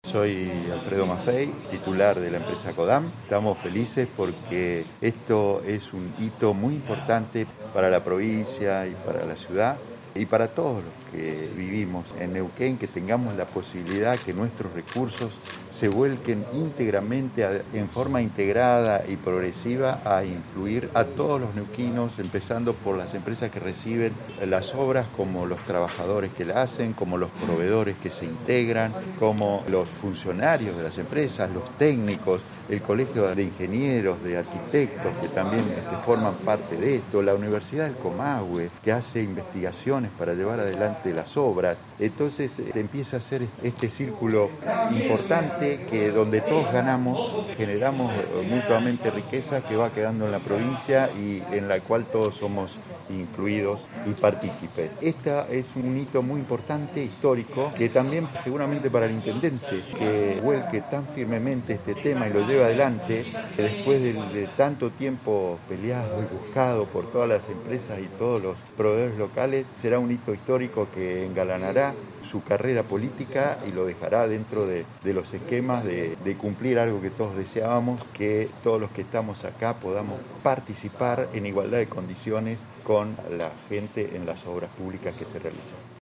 Soy Alfredo Maffei, titular de la empresa Codam. Estamos felices porque esto es un hito muy importante para la provincia y para la ciudad y para todos los que vivimos en Neuquén, que tengamos la posibilidad que nuestros recursos se vuelquen íntegramente, en forma integrada y progresiva, a incluir a todos los neuquinos, empezando por las empresas que reciben las obras, como los trabajadores que la hacen, como los proveedores que se integran, como los funcionarios de las empresas, los técnicos, el colegio de ingenieros, de arquitectos, que también forman parte de esto, la Universidad del Comahue, que hace investigaciones para llevar adelante las obras. Entonces empieza a ser este círculo importante que donde todos ganamos, generamos mutuamente riqueza que va quedando en la provincia y en la cual todos somos incluidos y partícipes. Esta es un hito muy importante, histórico, que también seguramente para el intendente, que vuelque tan firmemente este tema y lo lleve adelante, que después de tanto tiempo peleado y buscado por todas las empresas y todos los proveedores locales, será un hito histórico que engalanará su carrera política y lo dejará dentro de los esquemas de cumplir algo que todos deseábamos, que todos los que estamos acá podamos participar en igualdad de condiciones con la gente en las obras públicas que se realizan.